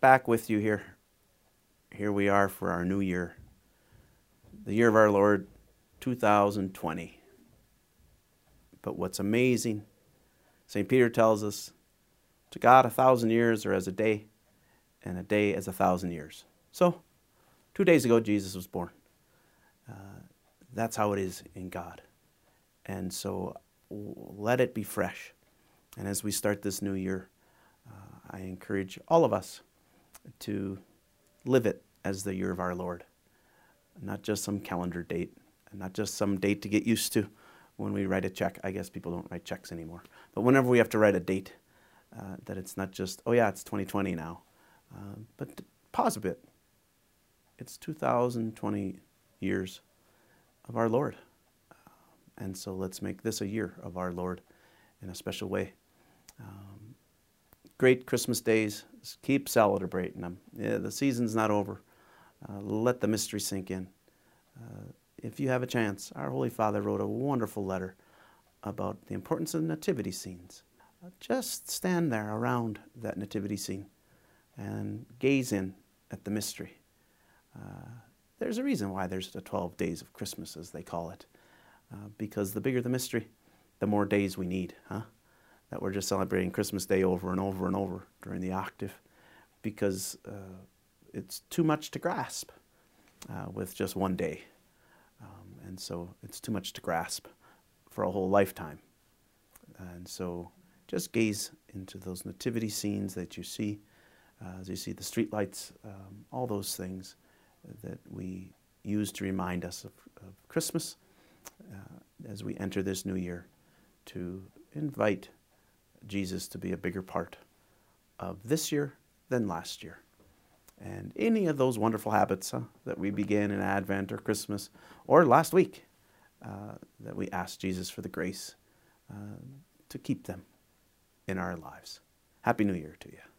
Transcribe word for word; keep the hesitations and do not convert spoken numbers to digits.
back with you here. Here we are for our new year, the year of our Lord, two thousand twenty. But what's amazing, Saint Peter tells us, to God a thousand years are as a day, and a day as a thousand years. So, two days ago, Jesus was born. Uh, that's how it is in God. And so, let it be fresh. And as we start this new year, uh, I encourage all of us to live it as the year of our Lord. Not just some calendar date, and not just some date to get used to when we write a check. I guess people don't write checks anymore. But whenever we have to write a date, uh, that it's not just, oh yeah, it's twenty twenty now. Uh, but pause a bit. It's two thousand twenty years of our Lord. Uh, and so let's make this a year of our Lord in a special way. Um, great Christmas days. Keep celebrating them. Yeah, the season's not over. Uh, let the mystery sink in. Uh, if you have a chance, our Holy Father wrote a wonderful letter about the importance of nativity scenes. Uh, just stand there around that nativity scene and gaze in at the mystery. Uh, there's a reason why there's the twelve days of Christmas, as they call it. Uh, because the bigger the mystery, the more days we need, huh? That we're just celebrating Christmas Day over and over and over during the octave, because uh, it's too much to grasp uh, with just one day. Um, and so it's too much to grasp for a whole lifetime. And so just gaze into those nativity scenes that you see, uh, as you see the street lights, um, all those things that we use to remind us of, of Christmas uh, as we enter this new year, to invite Jesus to be a bigger part of this year than last year. And any of those wonderful habits huh, that we began in Advent or Christmas or last week, uh, that we ask Jesus for the grace uh, to keep them in our lives. Happy New Year to you.